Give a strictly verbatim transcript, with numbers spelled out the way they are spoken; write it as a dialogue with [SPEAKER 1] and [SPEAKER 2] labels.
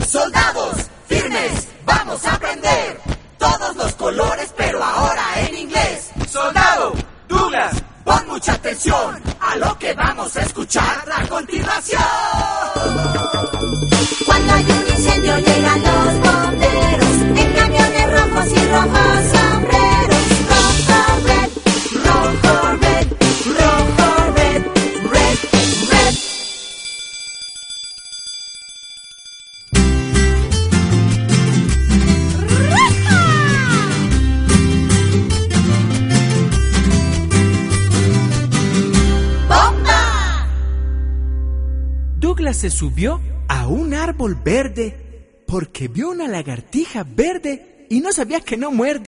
[SPEAKER 1] Soldados, firmes, vamos a aprender todos los colores, pero ahora en inglés.
[SPEAKER 2] Soldado, Douglas,
[SPEAKER 1] pon mucha atención a lo que vamos a escuchar a continuación.
[SPEAKER 3] Cuando hay un incendio llegan los bomberos en camiones rojos y rojos sombreros. Rojo, red, rojo, red, rojo, red, red, red. ¡Bomba!
[SPEAKER 4] Douglas se subió a un árbol verde porque vio una lagartija verde y no sabía que no muerde.